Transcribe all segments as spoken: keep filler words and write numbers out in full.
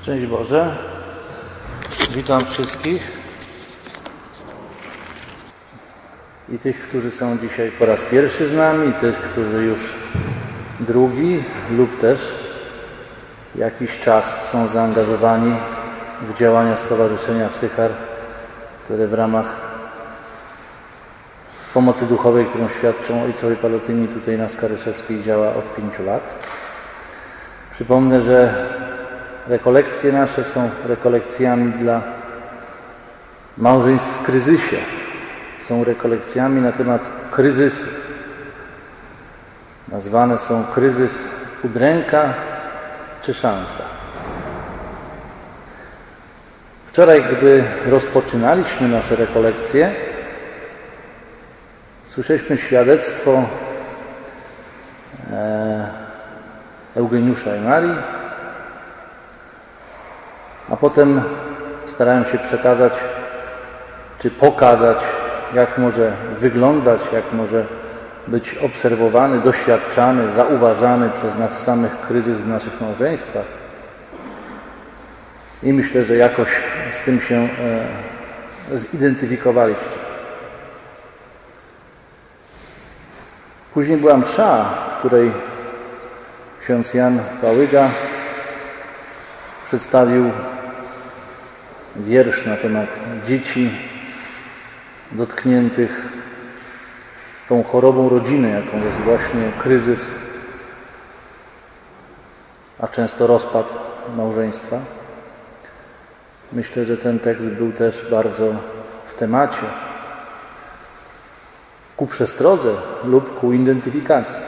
Szczęść Boże. Witam wszystkich i tych, którzy są dzisiaj po raz pierwszy z nami, i tych, którzy już drugi lub też jakiś czas są zaangażowani w działania Stowarzyszenia Sychar, które w ramach pomocy duchowej, którą świadczą ojcowie Palotyni tutaj na Skaryszewskiej, działa od pięciu lat. Przypomnę, że rekolekcje nasze są rekolekcjami dla małżeństw w kryzysie. Są rekolekcjami na temat kryzysu. Nazwane są kryzys udręka czy szansa. Wczoraj, gdy rozpoczynaliśmy nasze rekolekcje, słyszeliśmy świadectwo Eugeniusza i Marii, a potem starałem się przekazać czy pokazać, jak może wyglądać, jak może być obserwowany, doświadczany, zauważany przez nas samych kryzys w naszych małżeństwach. I myślę, że jakoś z tym się e, zidentyfikowaliście. Później była msza, w której ksiądz Jan Pałyga przedstawił wiersz na temat dzieci dotkniętych tą chorobą rodziny, jaką jest właśnie kryzys, a często rozpad małżeństwa. Myślę, że ten tekst był też bardzo w temacie, ku przestrodze lub ku identyfikacji.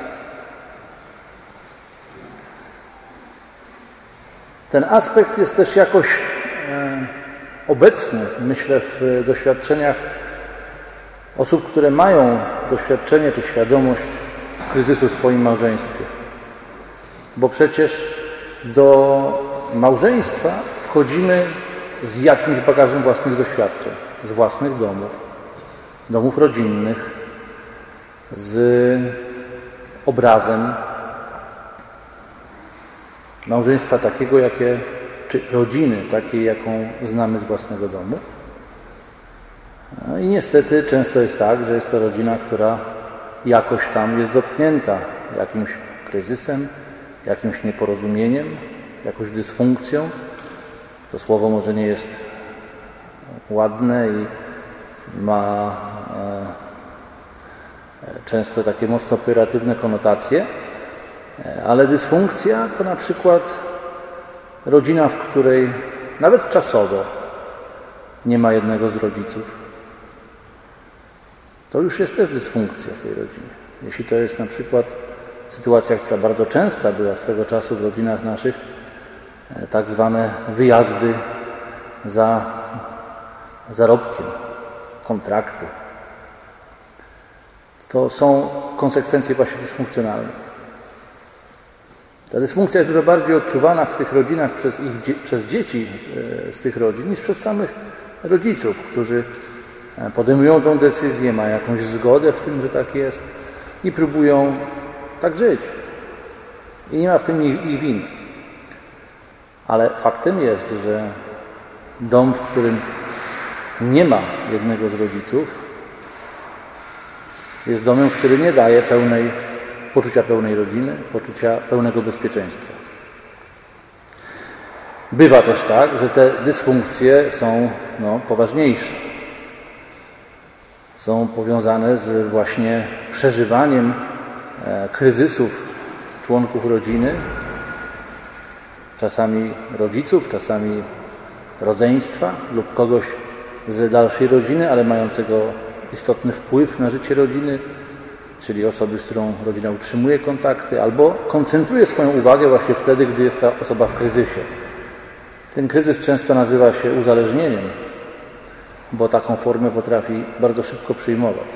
Ten aspekt jest też jakoś e, obecny, myślę, w doświadczeniach osób, które mają doświadczenie czy świadomość kryzysu w swoim małżeństwie. Bo przecież do małżeństwa wchodzimy z jakimś bagażem własnych doświadczeń, z własnych domów, domów rodzinnych, z obrazem małżeństwa takiego, jakie, czy rodziny takiej, jaką znamy z własnego domu. No i niestety często jest tak, że jest to rodzina, która jakoś tam jest dotknięta jakimś kryzysem, jakimś nieporozumieniem, jakąś dysfunkcją. To słowo może nie jest ładne i ma e, często takie mocno pejoratywne konotacje, ale dysfunkcja to na przykład rodzina, w której nawet czasowo nie ma jednego z rodziców. To już jest też dysfunkcja w tej rodzinie. Jeśli to jest na przykład sytuacja, która bardzo częsta była swego czasu w rodzinach naszych, tak zwane wyjazdy za zarobkiem, kontrakty. To są konsekwencje właśnie dysfunkcjonalne. Ta dysfunkcja jest dużo bardziej odczuwana w tych rodzinach przez, ich, przez dzieci z tych rodzin niż przez samych rodziców, którzy podejmują tą decyzję, mają jakąś zgodę w tym, że tak jest i próbują tak żyć. I nie ma w tym ich, ich winy. Ale faktem jest, że dom, w którym nie ma jednego z rodziców, jest domem, który nie daje pełnej, poczucia pełnej rodziny, poczucia pełnego bezpieczeństwa. Bywa też tak, że te dysfunkcje są no, poważniejsze. Są powiązane z właśnie przeżywaniem e, kryzysów członków rodziny, czasami rodziców, czasami rodzeństwa lub kogoś z dalszej rodziny, ale mającego istotny wpływ na życie rodziny, czyli osoby, z którą rodzina utrzymuje kontakty, albo koncentruje swoją uwagę właśnie wtedy, gdy jest ta osoba w kryzysie. Ten kryzys często nazywa się uzależnieniem, bo taką formę potrafi bardzo szybko przyjmować.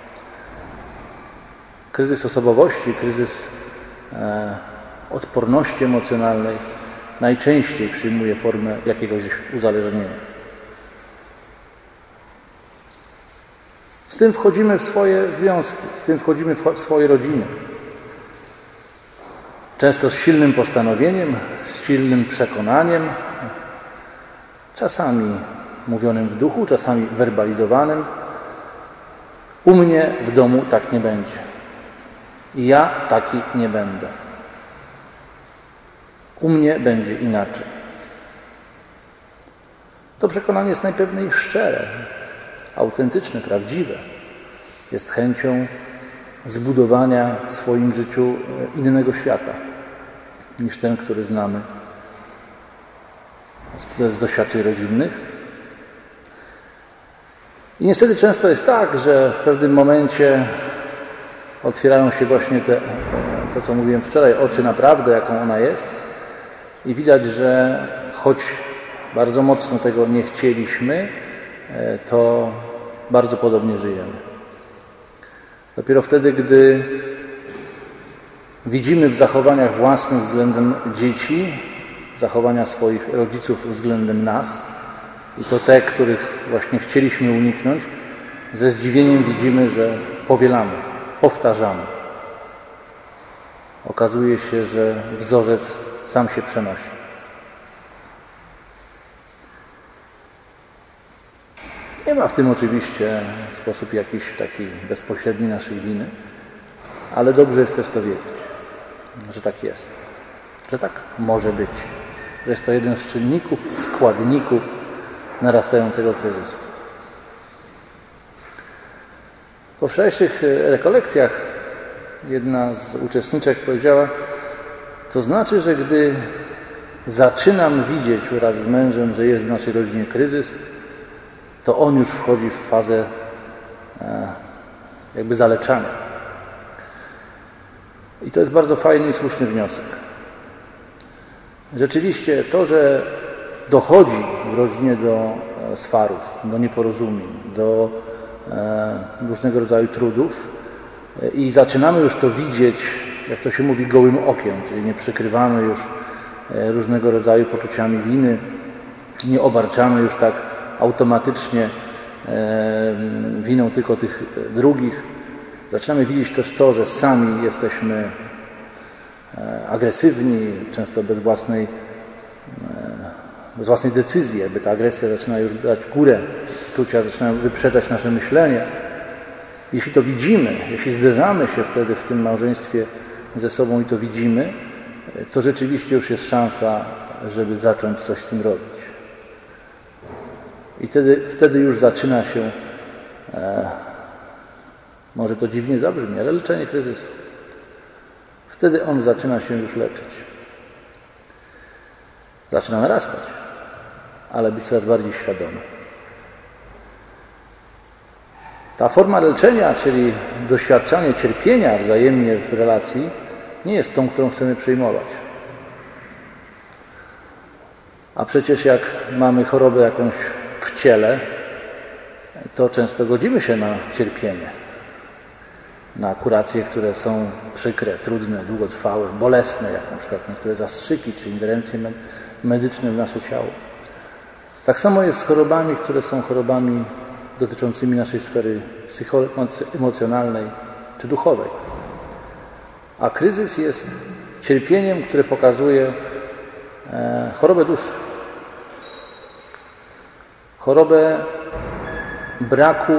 Kryzys osobowości, kryzys e, odporności emocjonalnej najczęściej przyjmuje formę jakiegoś uzależnienia. Z tym wchodzimy w swoje związki, z tym wchodzimy w swoje rodziny. często z silnym postanowieniem, z silnym przekonaniem, czasami mówionym w duchu, czasami werbalizowanym. U mnie w domu tak nie będzie. I ja taki nie będę. U mnie będzie inaczej. To przekonanie jest najpewniej szczere, autentyczne, prawdziwe. Jest chęcią zbudowania w swoim życiu innego świata niż ten, który znamy z doświadczeń rodzinnych. I niestety często jest tak, że w pewnym momencie otwierają się właśnie te, to co mówiłem wczoraj, oczy na prawdę, jaką ona jest, i widać, że choć bardzo mocno tego nie chcieliśmy, to bardzo podobnie żyjemy. Dopiero wtedy, gdy widzimy w zachowaniach własnych względem dzieci, zachowania swoich rodziców względem nas, i to te, których właśnie chcieliśmy uniknąć, ze zdziwieniem widzimy, że powielamy, powtarzamy. Okazuje się, że wzorzec sam się przenosi. Nie ma w tym oczywiście w sposób jakiś taki bezpośredni naszej winy, ale dobrze jest też to wiedzieć, że tak jest, że tak może być, że jest to jeden z czynników, składników narastającego kryzysu. Po wczorajszych rekolekcjach jedna z uczestniczek powiedziała, to znaczy, że gdy zaczynam widzieć wraz z mężem, że jest w naszej rodzinie kryzys, to on już wchodzi w fazę e, jakby zaleczania. I to jest bardzo fajny i słuszny wniosek. Rzeczywiście to, że dochodzi w rodzinie do swarów, do nieporozumień, do e, różnego rodzaju trudów e, i zaczynamy już to widzieć, jak to się mówi, gołym okiem, czyli nie przykrywamy już e, różnego rodzaju poczuciami winy, nie obarczamy już tak automatycznie e, winą tylko tych drugich. Zaczynamy widzieć też to, że sami jesteśmy e, agresywni, często bez własnej, e, bez własnej decyzji, jakby ta agresja zaczyna już brać górę, czucia zaczynają wyprzedzać nasze myślenie. Jeśli to widzimy, jeśli zderzamy się wtedy w tym małżeństwie ze sobą i to widzimy, to rzeczywiście już jest szansa, żeby zacząć coś z tym robić. I wtedy, wtedy już zaczyna się, e, może to dziwnie zabrzmi, ale leczenie kryzysu. Wtedy on zaczyna się już leczyć. Zaczyna narastać, ale być coraz bardziej świadomy. Ta forma leczenia, czyli doświadczanie cierpienia wzajemnie w relacji, nie jest tą, którą chcemy przyjmować. A przecież jak mamy chorobę jakąś w ciele, to często godzimy się na cierpienie, na kuracje, które są przykre, trudne, długotrwałe, bolesne, jak na przykład niektóre zastrzyki czy ingerencje medyczne w nasze ciało. Tak samo jest z chorobami, które są chorobami dotyczącymi naszej sfery psycho-emocjonalnej czy duchowej. A kryzys jest cierpieniem, które pokazuje e, chorobę duszy. Chorobę braku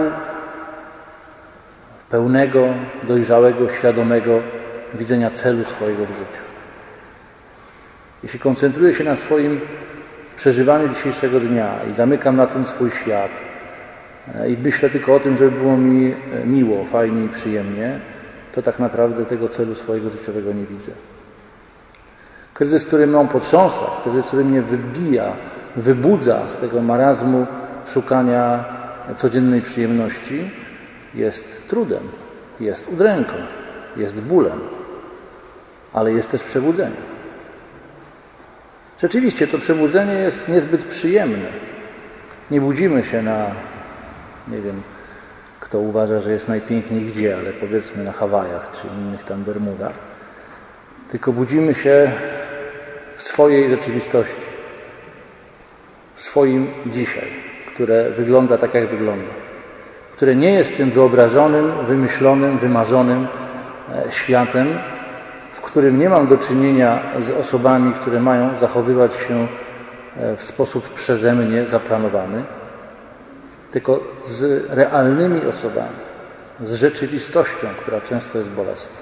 pełnego, dojrzałego, świadomego widzenia celu swojego w życiu. Jeśli koncentruję się na swoim przeżywaniu dzisiejszego dnia i zamykam na tym swój świat i myślę tylko o tym, żeby było mi miło, fajnie i przyjemnie, to tak naprawdę tego celu swojego życiowego nie widzę. Kryzys, który mną potrząsa, kryzys, który mnie wybija, wybudza z tego marazmu szukania codziennej przyjemności, jest trudem, jest udręką, jest bólem, ale jest też przebudzeniem. Rzeczywiście to przebudzenie jest niezbyt przyjemne. Nie budzimy się na, nie wiem, kto uważa, że jest najpiękniej gdzie, ale powiedzmy na Hawajach czy innych tam Bermudach, tylko budzimy się w swojej rzeczywistości, w swoim dzisiaj, które wygląda tak, jak wygląda, które nie jest tym wyobrażonym, wymyślonym, wymarzonym światem, w którym nie mam do czynienia z osobami, które mają zachowywać się w sposób przeze mnie zaplanowany, tylko z realnymi osobami, z rzeczywistością, która często jest bolesna.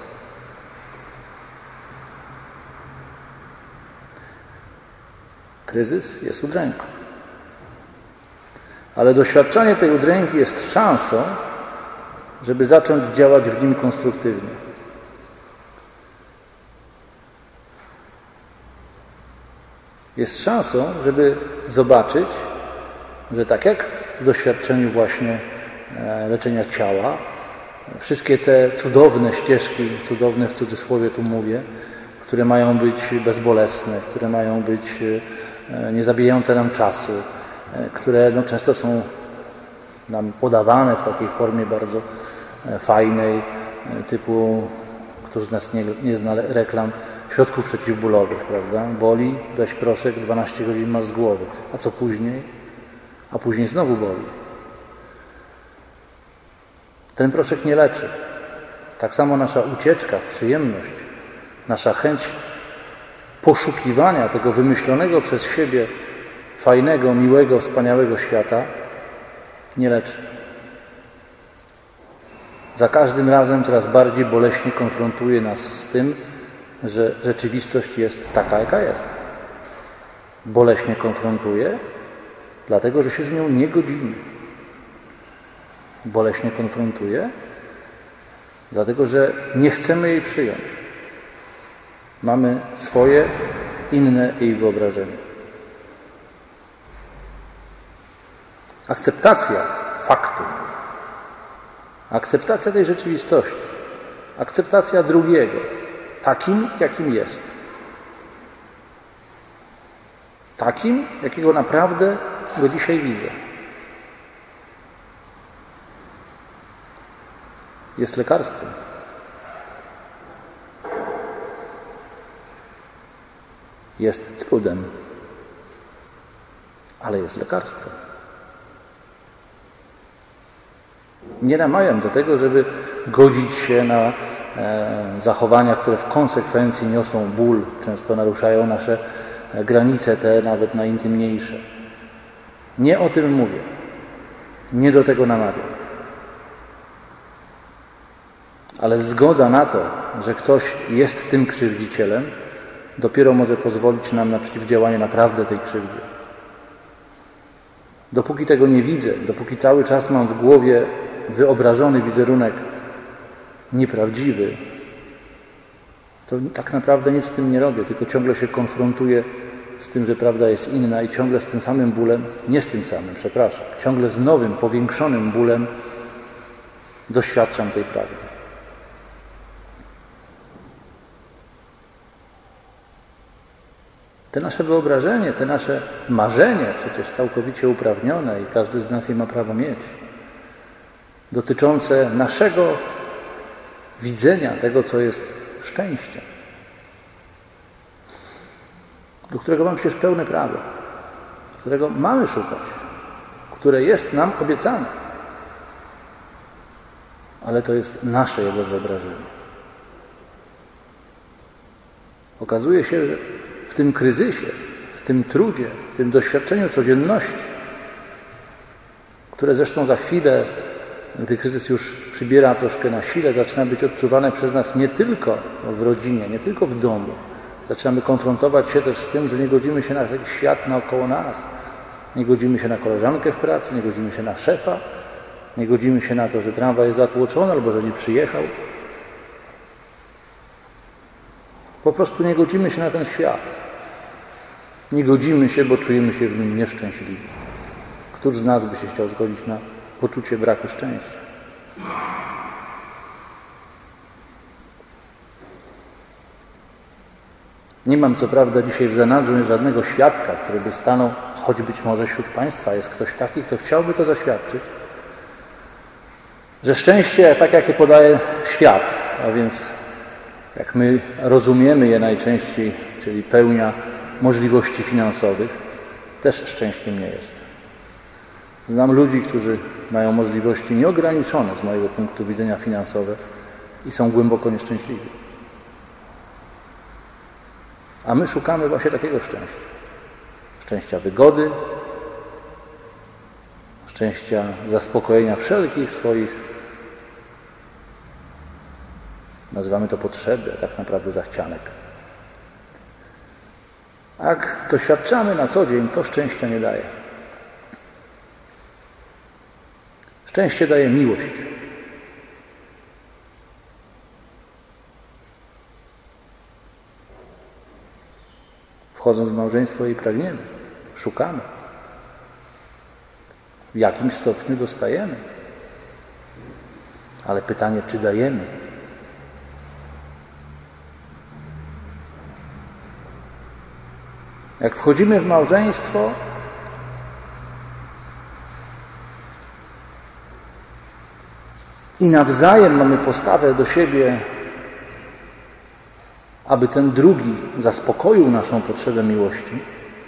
Kryzys jest udręką. Ale doświadczanie tej udręki jest szansą, żeby zacząć działać w nim konstruktywnie. Jest szansą, żeby zobaczyć, że tak jak w doświadczeniu właśnie leczenia ciała, wszystkie te cudowne ścieżki, cudowne w cudzysłowie tu mówię, które mają być bezbolesne, które mają być niezabijające nam czasu, które no, często są nam podawane w takiej formie bardzo fajnej, typu, którzy z nas nie, nie zna reklam, środków przeciwbólowych, prawda? Boli, weź proszek, dwanaście godzin masz z głowy. A co później? A później znowu boli. Ten proszek nie leczy. Tak samo nasza ucieczka w przyjemność, nasza chęć poszukiwania tego wymyślonego przez siebie fajnego, miłego, wspaniałego świata nie leczy. Za każdym razem coraz bardziej boleśnie konfrontuje nas z tym, że rzeczywistość jest taka, jaka jest. Boleśnie konfrontuje, dlatego że się z nią nie godzimy. Boleśnie konfrontuje, dlatego że nie chcemy jej przyjąć. Mamy swoje, inne jej wyobrażenie. Akceptacja faktu. Akceptacja tej rzeczywistości. Akceptacja drugiego. Takim, jakim jest. Takim, jakiego naprawdę go dzisiaj widzę. Jest lekarstwem. Jest trudem, ale jest lekarstwem. Nie namawiam do tego, żeby godzić się na e, zachowania, które w konsekwencji niosą ból, często naruszają nasze granice, te nawet najintymniejsze. Nie o tym mówię. Nie do tego namawiam. Ale zgoda na to, że ktoś jest tym krzywdzicielem, dopiero może pozwolić nam na przeciwdziałanie naprawdę tej krzywdzie. Dopóki tego nie widzę, dopóki cały czas mam w głowie wyobrażony wizerunek nieprawdziwy, to tak naprawdę nic z tym nie robię, tylko ciągle się konfrontuję z tym, że prawda jest inna i ciągle z tym samym bólem, nie z tym samym, przepraszam, ciągle z nowym, powiększonym bólem doświadczam tej prawdy. Te nasze wyobrażenie, te nasze marzenie, przecież całkowicie uprawnione i każdy z nas je ma prawo mieć, dotyczące naszego widzenia tego, co jest szczęściem, do którego mam przecież pełne prawo, którego mamy szukać, które jest nam obiecane. Ale to jest nasze jego wyobrażenie. Okazuje się, że w tym kryzysie, w tym trudzie, w tym doświadczeniu codzienności, które zresztą za chwilę, gdy kryzys już przybiera troszkę na sile, zaczyna być odczuwane przez nas nie tylko w rodzinie, nie tylko w domu. Zaczynamy konfrontować się też z tym, że nie godzimy się na ten świat naokoło nas. Nie godzimy się na koleżankę w pracy, nie godzimy się na szefa, nie godzimy się na to, że tramwaj jest zatłoczony albo że nie przyjechał. Po prostu nie godzimy się na ten świat. Nie godzimy się, bo czujemy się w nim nieszczęśliwi. Któż z nas by się chciał zgodzić na poczucie braku szczęścia? Nie mam co prawda dzisiaj w zanadrzu żadnego świadka, który by stanął, choć być może wśród Państwa jest ktoś taki, kto chciałby to zaświadczyć, że szczęście, tak jak je podaje świat, a więc jak my rozumiemy je najczęściej, czyli pełnia możliwości finansowych, też szczęściem nie jest. Znam ludzi, którzy mają możliwości nieograniczone z mojego punktu widzenia finansowe i są głęboko nieszczęśliwi. A my szukamy właśnie takiego szczęścia. Szczęścia wygody, szczęścia zaspokojenia wszelkich swoich, nazywamy to potrzeby, a tak naprawdę zachcianek. A jak doświadczamy na co dzień, to szczęścia nie daje. Szczęście daje miłość. Wchodząc w małżeństwo jej pragniemy, szukamy. W jakim stopniu dostajemy. Ale pytanie, czy dajemy? Jak wchodzimy w małżeństwo, i nawzajem mamy postawę do siebie, aby ten drugi zaspokoił naszą potrzebę miłości,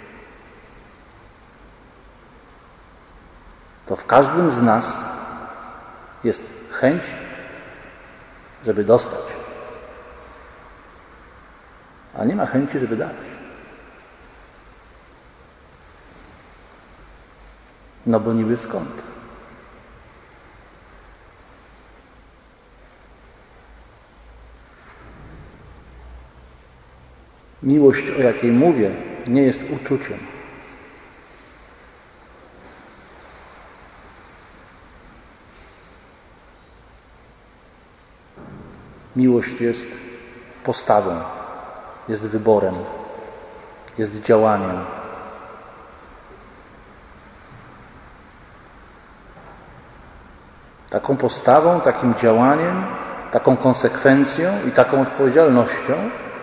to w każdym z nas jest chęć, żeby dostać. A nie ma chęci, żeby dać. No bo niby skąd? Miłość, o jakiej mówię, nie jest uczuciem. Miłość jest postawą, jest wyborem, jest działaniem. Taką postawą, takim działaniem, taką konsekwencją i taką odpowiedzialnością,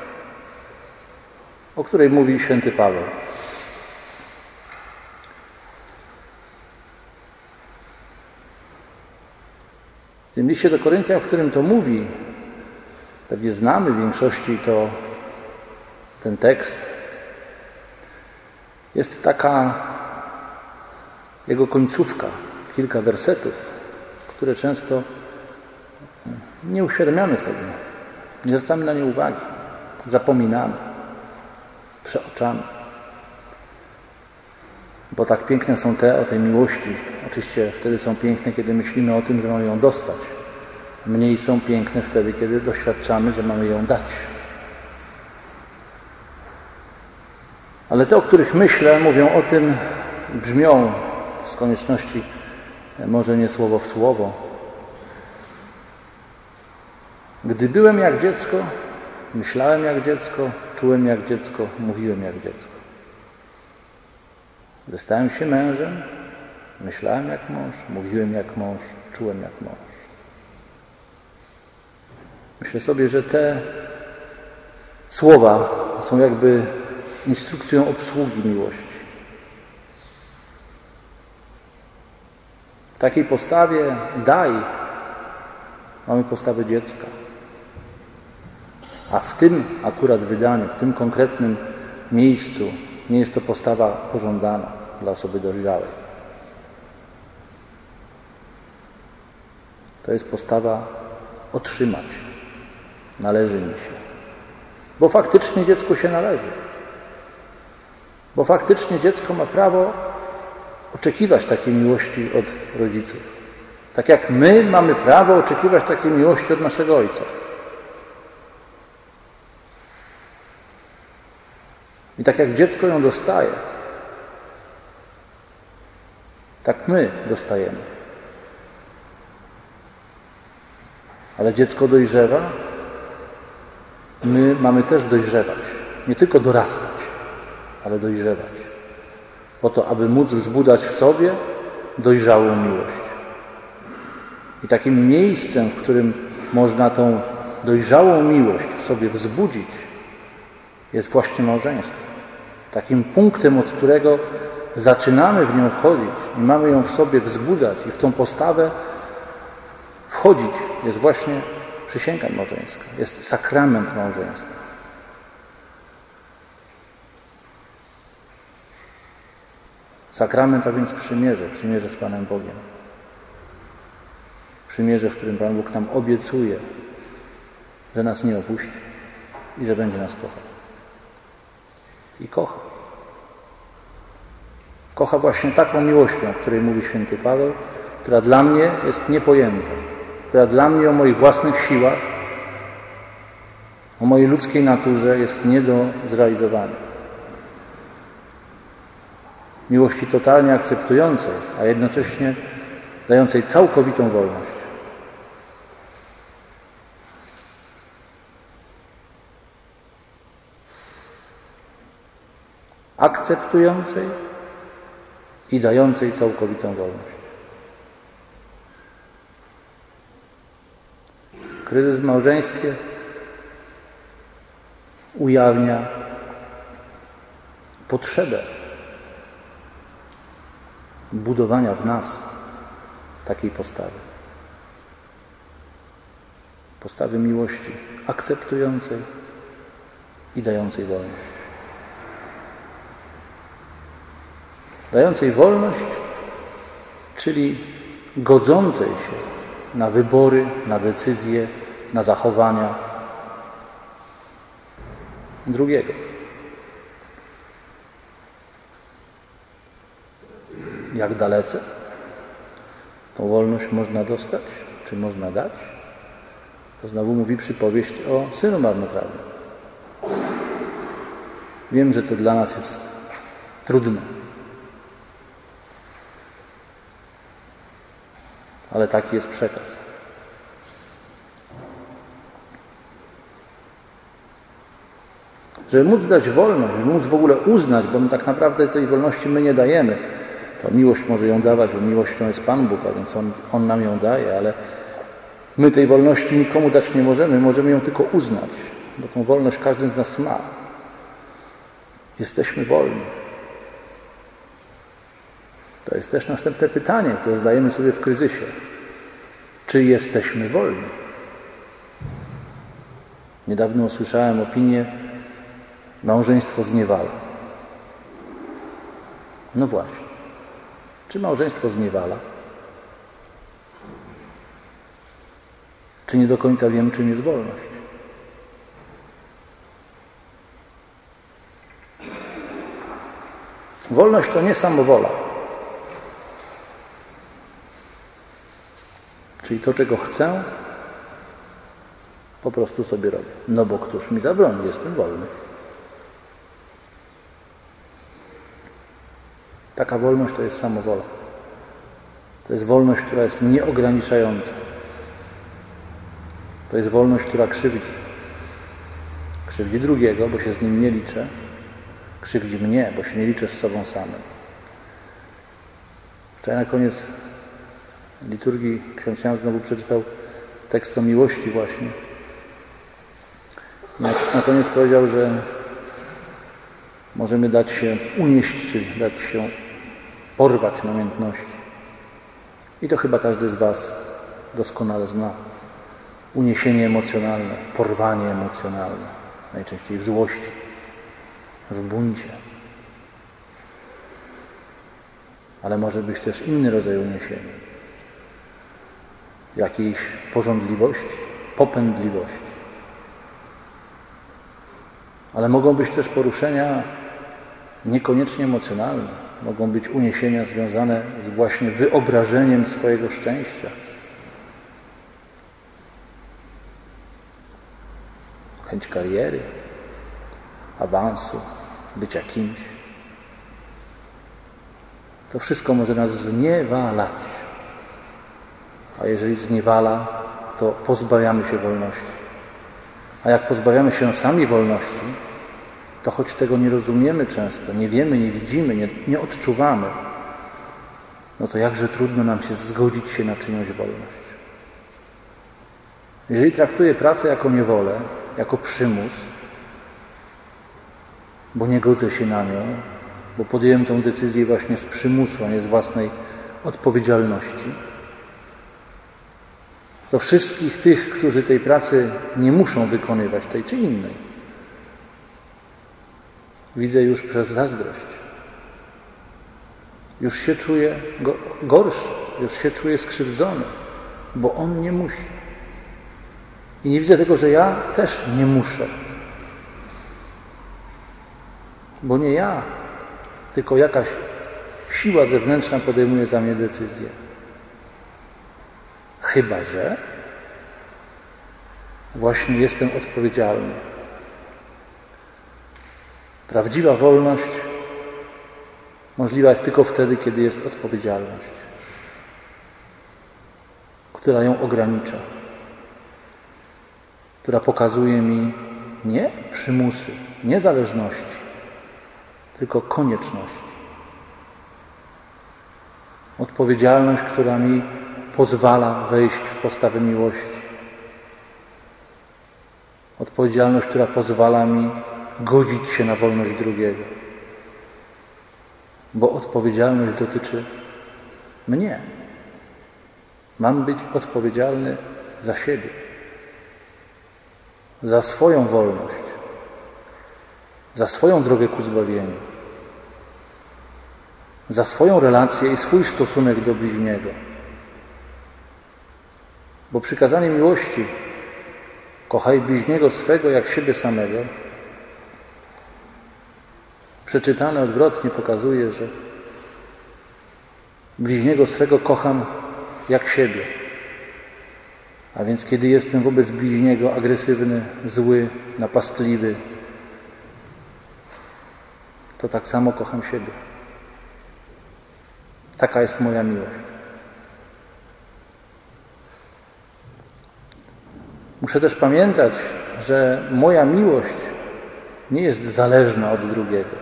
o której mówi święty Paweł. W tym liście do Koryntian, w którym to mówi, pewnie znamy w większości to ten tekst, jest taka jego końcówka, kilka wersetów, które często nie uświadamiamy sobie, nie zwracamy na nie uwagi, zapominamy, przeoczamy. Bo tak piękne są te o tej miłości. Oczywiście wtedy są piękne, kiedy myślimy o tym, że mamy ją dostać. Mniej są piękne wtedy, kiedy doświadczamy, że mamy ją dać. Ale te, o których myślę, mówią o tym, brzmią z konieczności może nie słowo w słowo. Gdy byłem jak dziecko, myślałem jak dziecko, czułem jak dziecko, mówiłem jak dziecko. Gdy stałem się mężem, myślałem jak mąż, mówiłem jak mąż, czułem jak mąż. Myślę sobie, że te słowa są jakby instrukcją obsługi miłości. W takiej postawie daj, mamy postawę dziecka. A w tym akurat wydaniu, w tym konkretnym miejscu nie jest to postawa pożądana dla osoby dojrzałej. To jest postawa otrzymać. Należy mi się. Bo faktycznie dziecku się należy. Bo faktycznie dziecko ma prawo oczekiwać takiej miłości od rodziców. Tak jak my mamy prawo oczekiwać takiej miłości od naszego Ojca. I tak jak dziecko ją dostaje, tak my dostajemy. Ale dziecko dojrzewa, my mamy też dojrzewać. Nie tylko dorastać, ale dojrzewać. Po to, aby móc wzbudzać w sobie dojrzałą miłość. I takim miejscem, w którym można tą dojrzałą miłość w sobie wzbudzić, jest właśnie małżeństwo. Takim punktem, od którego zaczynamy w nią wchodzić i mamy ją w sobie wzbudzać i w tą postawę wchodzić, jest właśnie przysięga małżeńska, jest sakrament małżeństwa. Sakrament, a więc przymierze, przymierze z Panem Bogiem. Przymierze, w którym Pan Bóg nam obiecuje, że nas nie opuści i że będzie nas kochał. i kocha. Kocha właśnie taką miłością, o której mówi święty Paweł, która dla mnie jest niepojęta, która dla mnie o moich własnych siłach, o mojej ludzkiej naturze jest nie do zrealizowania. Miłości totalnie akceptującej, a jednocześnie dającej całkowitą wolność. Akceptującej i dającej całkowitą wolność. Kryzys w małżeństwie ujawnia potrzebę budowania w nas takiej postawy. Postawy miłości akceptującej i dającej wolność. Dającej wolność, czyli godzącej się na wybory, na decyzje, na zachowania drugiego. Jak dalece tą wolność można dostać, czy można dać? To znowu mówi przypowieść o synu marnotrawnym. Wiem, że to dla nas jest trudne. Ale taki jest przekaz. Żeby móc dać wolność, żeby móc w ogóle uznać, bo my tak naprawdę tej wolności my nie dajemy. To miłość może ją dawać, bo miłością jest Pan Bóg, a więc On, On nam ją daje, ale my tej wolności nikomu dać nie możemy, możemy ją tylko uznać, bo tą wolność każdy z nas ma. Jesteśmy wolni. To jest też następne pytanie, które zadajemy sobie w kryzysie. Czy jesteśmy wolni? Niedawno usłyszałem opinię, małżeństwo zniewala. No właśnie. Czy małżeństwo zniewala? Czy nie do końca wiem, czym jest wolność? Wolność to nie samowola. Czyli to, czego chcę, po prostu sobie robię. No bo któż mi zabroni? Jestem wolny. Taka wolność to jest samowola. To jest wolność, która jest nieograniczająca. To jest wolność, która krzywdzi. Krzywdzi drugiego, bo się z nim nie liczę. Krzywdzi mnie, bo się nie liczę z sobą samym. Wczoraj na koniec liturgii ksiądz Jan znowu przeczytał tekst o miłości właśnie. I na, na koniec powiedział, że możemy dać się unieść, czyli dać się porwać namiętności. I to chyba każdy z Was doskonale zna. Uniesienie emocjonalne, porwanie emocjonalne, najczęściej w złości, w buncie. Ale może być też inny rodzaj uniesienia. Jakiejś pożądliwości, popędliwości. Ale mogą być też poruszenia niekoniecznie emocjonalne. Mogą być uniesienia związane z właśnie wyobrażeniem swojego szczęścia. Chęć kariery, awansu, bycia kimś. To wszystko może nas zniewalać. A jeżeli zniewala, to pozbawiamy się wolności. A jak pozbawiamy się sami wolności, to choć tego nie rozumiemy często, nie wiemy, nie widzimy, nie, nie odczuwamy, no to jakże trudno nam się zgodzić się na czyjąś wolność. Jeżeli traktuję pracę jako niewolę, jako przymus, bo nie godzę się na nią, bo podjąłem tę decyzję właśnie z przymusu, a nie z własnej odpowiedzialności, to wszystkich tych, którzy tej pracy nie muszą wykonywać, tej czy innej, widzę już przez zazdrość. Już się czuję gorszy, już się czuję skrzywdzony, bo on nie musi. I nie widzę tego, że ja też nie muszę. Bo nie ja, tylko jakaś siła zewnętrzna podejmuje za mnie decyzję. Chyba że właśnie jestem odpowiedzialny. Prawdziwa wolność możliwa jest tylko wtedy, kiedy jest odpowiedzialność, która ją ogranicza, która pokazuje mi nie przymusy, nie zależności, tylko konieczności. Odpowiedzialność, która mi pozwala wejść w postawę miłości. Odpowiedzialność, która pozwala mi godzić się na wolność drugiego. Bo odpowiedzialność dotyczy mnie. Mam być odpowiedzialny za siebie, za swoją wolność, za swoją drogę ku zbawieniu, za swoją relację i swój stosunek do bliźniego. Bo przykazanie miłości, kochaj bliźniego swego jak siebie samego, przeczytane odwrotnie pokazuje, że bliźniego swego kocham jak siebie. A więc kiedy jestem wobec bliźniego agresywny, zły, napastliwy, to tak samo kocham siebie. Taka jest moja miłość. Muszę też pamiętać, że moja miłość nie jest zależna od drugiego.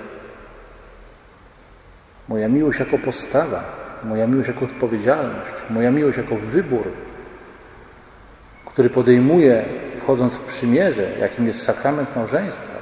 Moja miłość jako postawa, moja miłość jako odpowiedzialność, moja miłość jako wybór, który podejmuję wchodząc w przymierze, jakim jest sakrament małżeństwa,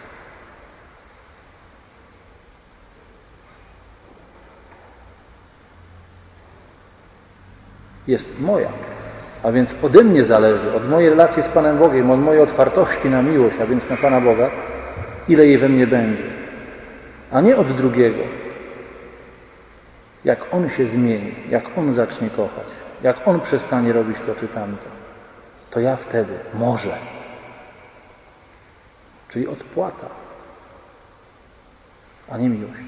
jest moja. A więc ode mnie zależy, od mojej relacji z Panem Bogiem, od mojej otwartości na miłość, a więc na Pana Boga, ile jej we mnie będzie. A nie od drugiego. Jak on się zmieni, jak on zacznie kochać, jak on przestanie robić to czy tamto, to ja wtedy może. Czyli odpłata, a nie miłość.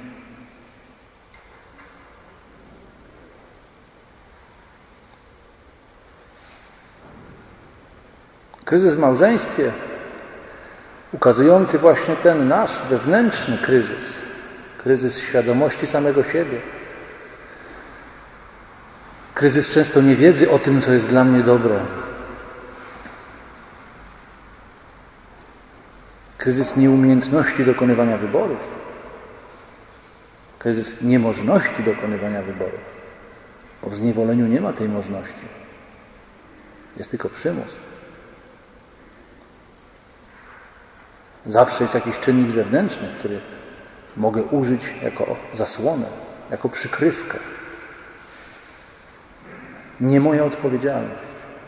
Kryzys w małżeństwie, ukazujący właśnie ten nasz wewnętrzny kryzys, kryzys świadomości samego siebie, kryzys często niewiedzy o tym, co jest dla mnie dobre, kryzys nieumiejętności dokonywania wyborów, kryzys niemożności dokonywania wyborów, bo w zniewoleniu nie ma tej możliwości, jest tylko przymus. Zawsze jest jakiś czynnik zewnętrzny, który mogę użyć jako zasłonę, jako przykrywkę. Nie moja odpowiedzialność.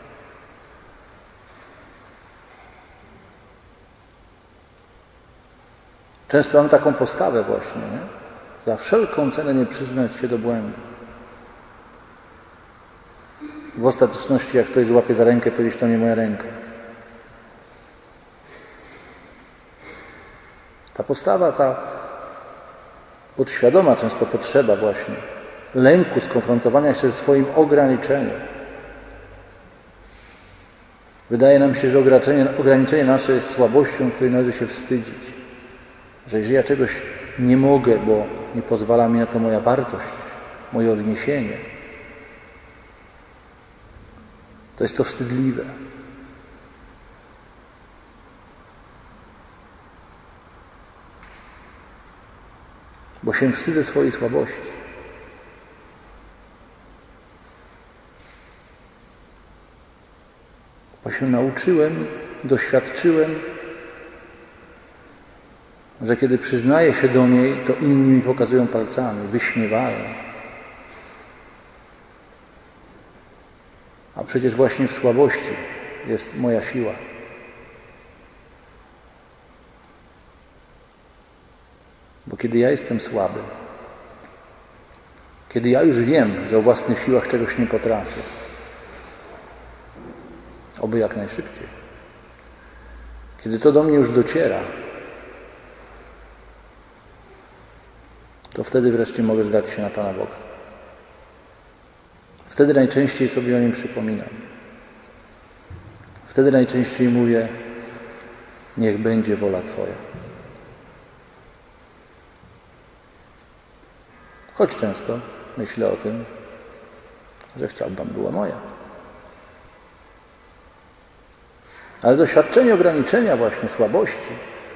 Często mam taką postawę właśnie, nie? Za wszelką cenę nie przyznać się do błędu. W ostateczności, jak ktoś złapie za rękę, powiedzieć, to nie moja ręka. Ta postawa, ta podświadoma często potrzeba właśnie lęku, skonfrontowania się ze swoim ograniczeniem. Wydaje nam się, że ograniczenie, ograniczenie nasze jest słabością, której należy się wstydzić. Że jeżeli ja czegoś nie mogę, bo nie pozwala mi na to moja wartość, moje odniesienie, to jest to wstydliwe. Bo się wstydzę swojej słabości. Bo się nauczyłem, doświadczyłem, że kiedy przyznaję się do niej, to inni mi pokazują palcami, wyśmiewają. A przecież właśnie w słabości jest moja siła. Bo kiedy ja jestem słaby, kiedy ja już wiem, że o własnych siłach czegoś nie potrafię, oby jak najszybciej, kiedy to do mnie już dociera, to wtedy wreszcie mogę zdać się na Pana Boga. Wtedy najczęściej sobie o Nim przypominam. Wtedy najczęściej mówię: niech będzie wola Twoja. Choć często myślę o tym, że chciałbym, była moja. Ale doświadczenie ograniczenia właśnie, słabości,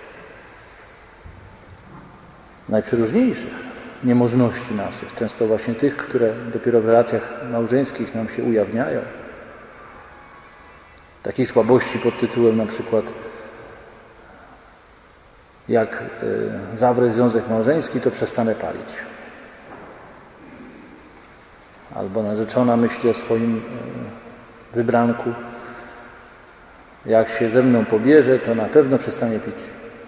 najprzeróżniejszych niemożności naszych, często właśnie tych, które dopiero w relacjach małżeńskich nam się ujawniają. Takiej słabości pod tytułem na przykład jak y, zawrę związek małżeński, to przestanę palić. Albo narzeczona myśli o swoim y, wybranku. Jak się ze mną pobierze, to na pewno przestanie pić.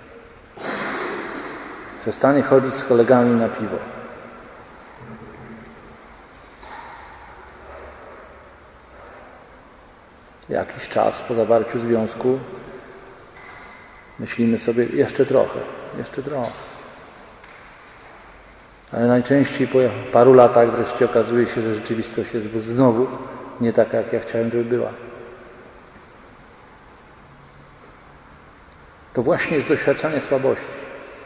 Przestanie chodzić z kolegami na piwo. Jakiś czas po zawarciu związku myślimy sobie: jeszcze trochę, jeszcze trochę. Ale najczęściej po paru latach wreszcie okazuje się, że rzeczywistość jest znowu nie taka, jak ja chciałem, żeby była. To właśnie jest doświadczanie słabości.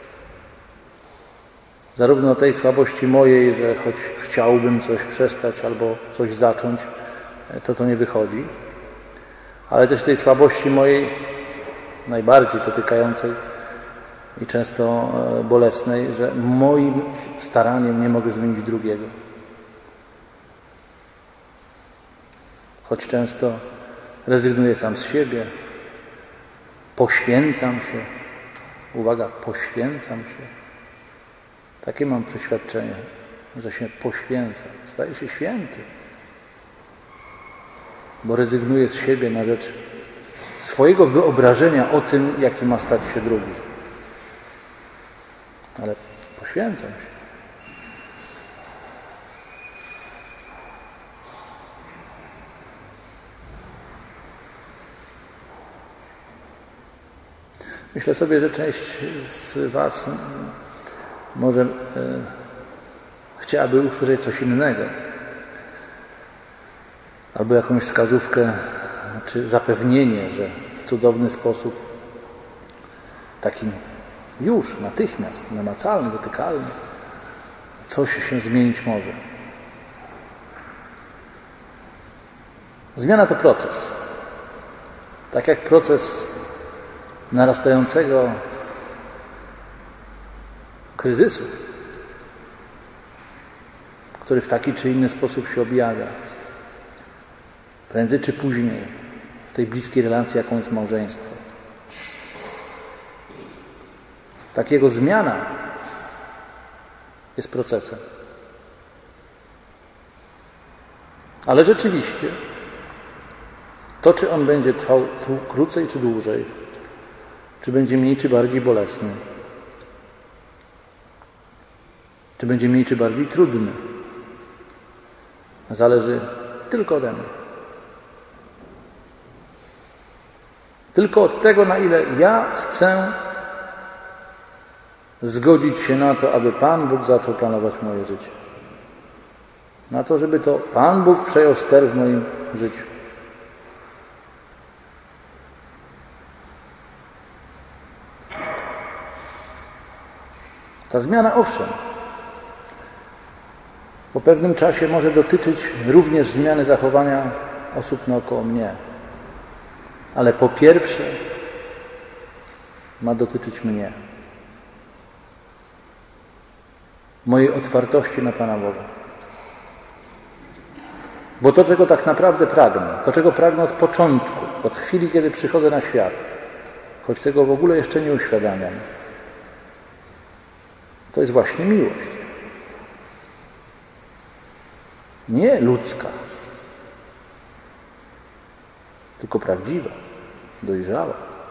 Zarówno tej słabości mojej, że choć chciałbym coś przestać albo coś zacząć, to to nie wychodzi, ale też tej słabości mojej najbardziej dotykającej i często bolesnej, że moim staraniem nie mogę zmienić drugiego. Choć często rezygnuję sam z siebie, poświęcam się. Uwaga, poświęcam się. Takie mam przeświadczenie, że się poświęcam. Staję się święty. Bo rezygnuję z siebie na rzecz swojego wyobrażenia o tym, jaki ma stać się drugi. Ale poświęcam się. Myślę sobie, że część z Was może e, chciałaby usłyszeć coś innego. Albo jakąś wskazówkę, czy zapewnienie, że w cudowny sposób, taki już, natychmiast, namacalny, dotykalny, coś się zmienić może. Zmiana to proces. Tak jak proces narastającego kryzysu, który w taki czy inny sposób się objawia. Prędzej czy później w tej bliskiej relacji, jaką jest małżeństwo. Takiego zmiana jest procesem. Ale rzeczywiście to, czy on będzie trwał tu krócej czy dłużej, czy będzie mniej czy bardziej bolesny, czy będzie mniej czy bardziej trudny, zależy tylko ode mnie. Tylko od tego, na ile ja chcę zgodzić się na to, aby Pan Bóg zaczął planować moje życie. Na to, żeby to Pan Bóg przejął ster w moim życiu. Ta zmiana, owszem, po pewnym czasie może dotyczyć również zmiany zachowania osób naokoło mnie. Ale po pierwsze ma dotyczyć mnie. Mojej otwartości na Pana Boga. Bo to, czego tak naprawdę pragnę, to, czego pragnę od początku, od chwili, kiedy przychodzę na świat, choć tego w ogóle jeszcze nie uświadamiam, to jest właśnie miłość. Nie ludzka, tylko prawdziwa, dojrzała.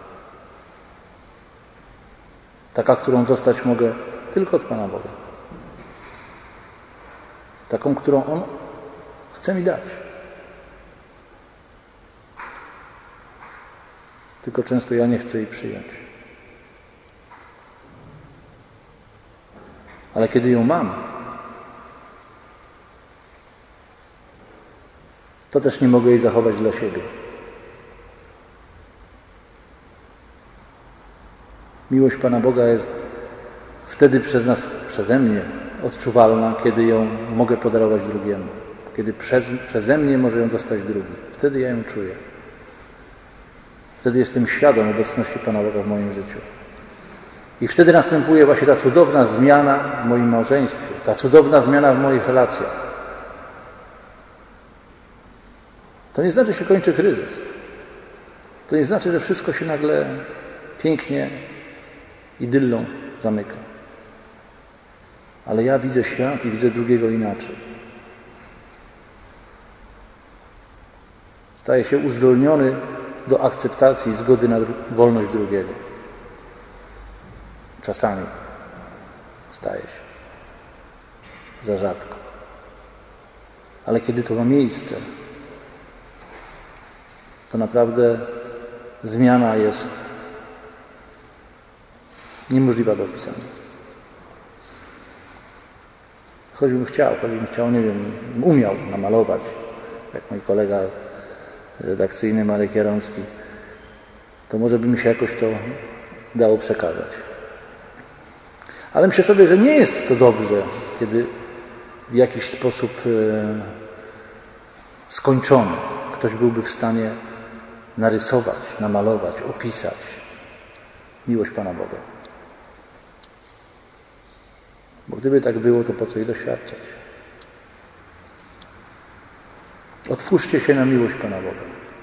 Taka, którą dostać mogę tylko od Pana Boga. Taką, którą On chce mi dać. Tylko często ja nie chcę jej przyjąć. Ale kiedy ją mam, to też nie mogę jej zachować dla siebie. Miłość Pana Boga jest wtedy przez nas, przeze mnie odczuwalna, kiedy ją mogę podarować drugiemu. Kiedy przez, przeze mnie może ją dostać drugi. Wtedy ja ją czuję. Wtedy jestem świadom obecności Pana Boga w moim życiu. I wtedy następuje właśnie ta cudowna zmiana w moim małżeństwie, ta cudowna zmiana w moich relacjach. To nie znaczy, że się kończy kryzys. To nie znaczy, że wszystko się nagle pięknie idyllą zamyka. Ale ja widzę świat i widzę drugiego inaczej. Staję się uzdolniony do akceptacji i zgody na wolność drugiego. Czasami staje się. Za rzadko. Ale kiedy to ma miejsce, to naprawdę zmiana jest niemożliwa do opisania. Choćbym chciał, choćbym chciał, nie wiem, umiał namalować, jak mój kolega redakcyjny Marek Jarącki, to może by mi się jakoś to dało przekazać. Ale myślę sobie, że nie jest to dobrze, kiedy w jakiś sposób e, skończony ktoś byłby w stanie narysować, namalować, opisać miłość Pana Boga. Bo gdyby tak było, to po co jej doświadczać? Otwórzcie się na miłość Pana Boga.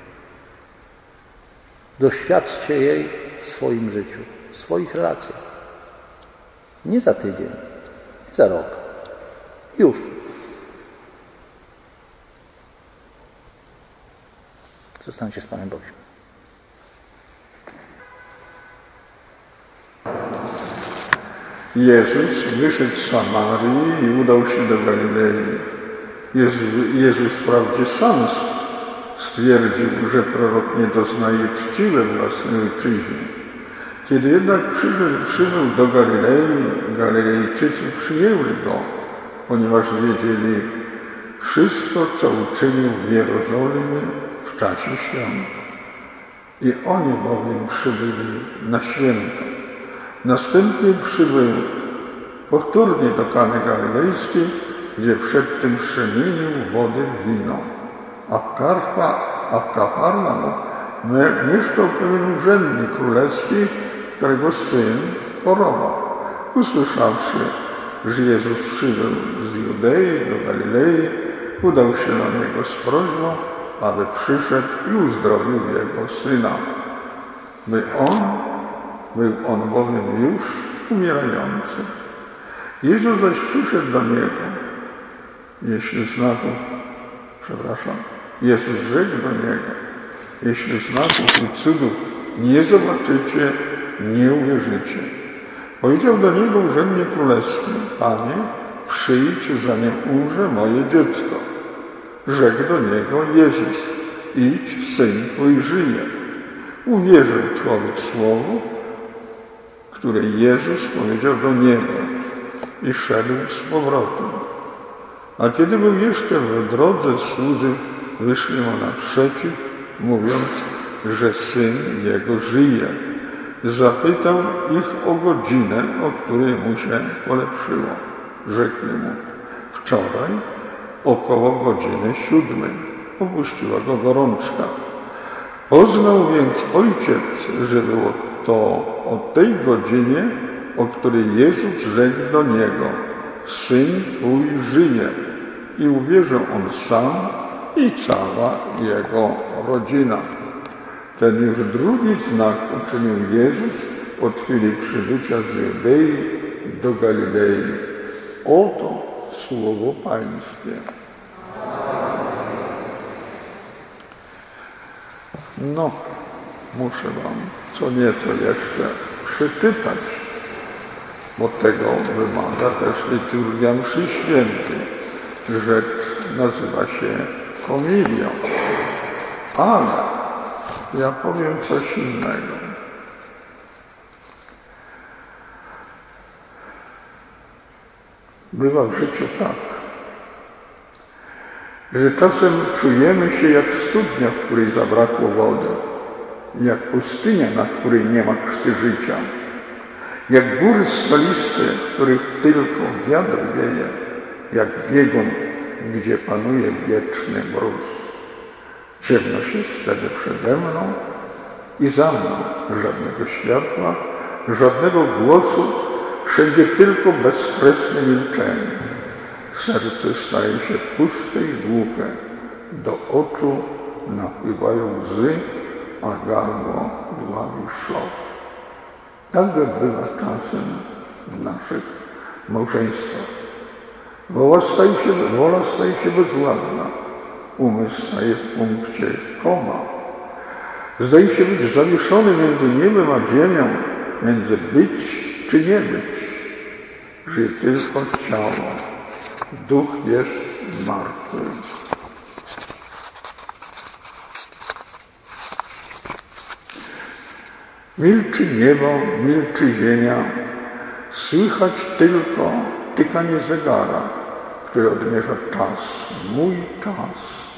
Doświadczcie jej w swoim życiu, w swoich relacjach. Nie za tydzień, nie za rok. Już. Zostańcie z Panem Bogiem. Jezus wyszedł z Samarii i udał się do Galilei. Jezus, Jezus wprawdzie sam stwierdził, że prorok nie doznaje czci we własnej ojczyźnie. Kiedy jednak przybył, przybył do Galilei, Galilejczycy przyjęli go, ponieważ wiedzieli wszystko, co uczynił w Jerozolimie w czasie świąt. I oni bowiem przybyli na święto. Następnie przybył powtórnie do Kany Galilejskiej, gdzie przedtem przemienił wodę w wino. A w, Karpa, a w Kafarnaum mieszkał pewien urzędnik królewski, którego syn chorował. Usłyszawszy, że Jezus przybył z Judei do Galilei, udał się do niego z prośbą, aby przyszedł i uzdrowił jego syna. By on, był on bowiem już umierający. Jezus zaś przyszedł do niego. Jeśli znaków, przepraszam, Jezus rzekł do niego, jeśli znaków i cudów nie zobaczycie, nie uwierzycie. Powiedział do niego urzędnik królewski, Panie, przyjdź, zanim umrze moje dziecko. Rzekł do niego Jezus, idź, syn twój żyje. Uwierzył człowiek słowu, które Jezus powiedział do niego i szedł z powrotem. A kiedy był jeszcze w drodze, słudzy wyszli mu naprzeciw, mówiąc, że syn jego żyje. Zapytał ich o godzinę, o której mu się polepszyło. Rzekli mu, wczoraj około godziny siódmej opuściła go gorączka. Poznał więc ojciec, że było to o tej godzinie, o której Jezus rzekł do niego, syn twój żyje. I uwierzył on sam i cała jego rodzina. Ten już drugi znak uczynił Jezus od chwili przybycia z Judei do Galilei. Oto słowo Pańskie. No, muszę wam co nieco jeszcze przeczytać, bo tego wymaga też liturgia mszy świętej. Rzecz nazywa się homilią. Ale ja powiem coś innego. Bywa w życiu tak, że czasem czujemy się jak studnia, w której zabrakło wody, jak pustynia, na której nie ma krzty życia, jak góry skaliste, w których tylko wiatr wieje, jak biegun, gdzie panuje wieczny mróz. Ciemność jest wtedy przede mną i za mną. Żadnego światła, żadnego głosu, wszędzie tylko bezkresne milczenie. Serce staje się puste i głuche, do oczu napływają łzy, a gardło dławi szlok. Tak bywa czasem w naszych małżeństwach. Wola staje się, wola staje się bezładna, umysł staje w punkcie koma. Zdaje się być zawieszony między niebem a ziemią, między być czy nie być. Żyje tylko ciało. Duch jest martwy. Milczy niebo, milczy ziemia, słychać tylko tykanie zegara, który odmierza czas, mój czas,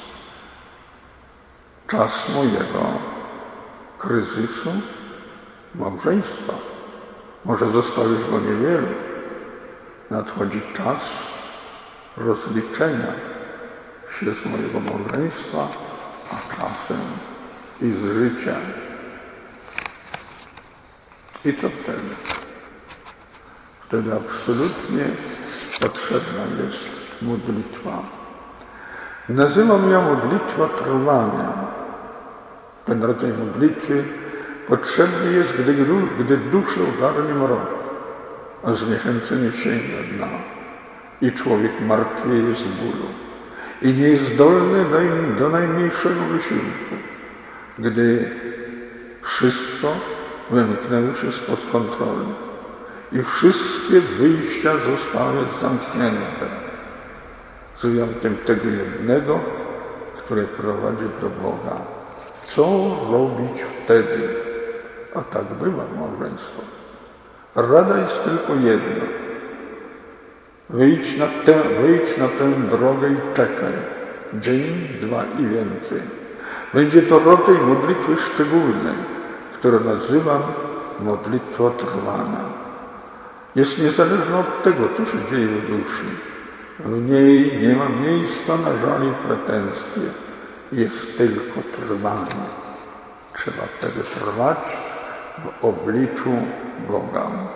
czas mojego kryzysu, małżeństwa. Może zostawisz go niewielu. Nadchodzi czas rozliczenia się z mojego małżeństwa, a czasem i z życia. I co wtedy? Wtedy absolutnie potrzebna jest modlitwa. Nazywam ją modlitwa trwania. Ten rodzaj modlitwy potrzebny jest, gdy, gdy duszę ogarnie mrok, a zniechęcenie sięga dna i człowiek martwieje z bólu i nie jest zdolny do, do najmniejszego wysiłku, gdy wszystko wymknęło się spod kontroli i wszystkie wyjścia zostały zamknięte, z wyjątkiem tego jednego, które prowadzi do Boga. Co robić wtedy? A tak bywa w małżeństwie. Rada jest tylko jedna. Wyjdź na tę, wyjdź na tę drogę i czekaj. Dzień, dwa i więcej. Będzie to rodzaj modlitwy szczególnej, którą nazywam modlitwą trwania. Jest niezależna od tego, co się dzieje w duszy. W niej nie ma miejsca na żal i pretensje. Jest tylko trwanie. Trzeba wtedy trwać w obliczu Boga.